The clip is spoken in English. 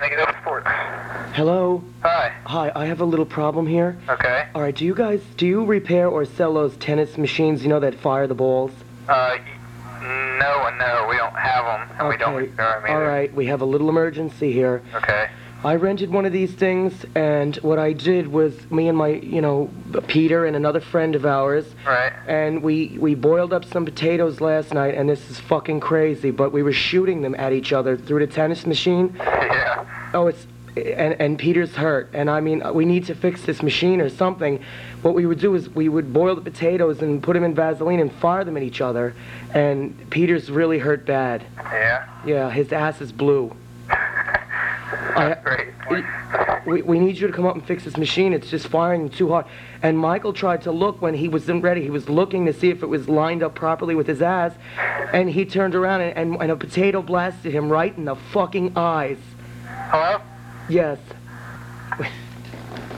Negative sports. Hello? Hi. Hi, I have a little problem here. Okay. All right, do you repair or sell those tennis machines, you know, that fire the balls? No and no. We don't have them, and we don't repair them either. All right, we have a little emergency here. Okay. I rented one of these things, and what I did was me and my, Peter and another friend of ours, Right. and we boiled up some potatoes last night, and this is fucking crazy, but we were shooting them at each other through the tennis machine. Yeah. Oh, and Peter's hurt, and I mean, we need to fix this machine or something. What we would do is we would boil the potatoes and put them in Vaseline and fire them at each other, and Peter's really hurt bad. Yeah. Yeah, his ass is blue. Great. We need you to come up and fix this machine. It's just firing too hard. And Michael tried to look when he wasn't ready. He was looking to see if it was lined up properly with his ass, and he turned around and a potato blasted him right in the fucking eyes. Hello? Yes.